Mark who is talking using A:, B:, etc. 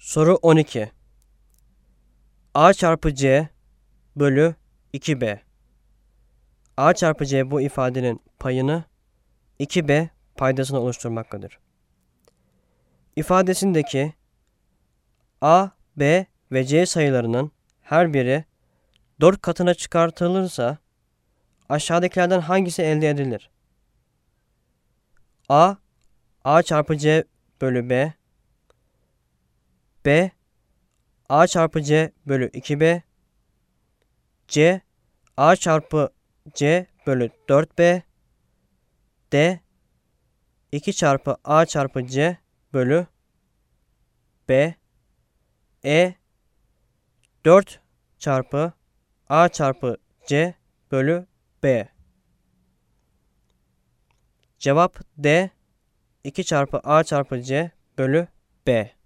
A: Soru 12. A çarpı C bölü 2B. A çarpı C bu ifadenin payını 2B paydasını oluşturmaktadır. İfadesindeki A, B ve C sayılarının her biri 4 katına çıkartılırsa aşağıdakilerden hangisi elde edilir? A çarpı C bölü B. B, A çarpı C bölü 2B. C, A çarpı C bölü 4B. D, 2 çarpı A çarpı C bölü B. E, 4 çarpı A çarpı C bölü B. Cevap D, 2 çarpı A çarpı C bölü B.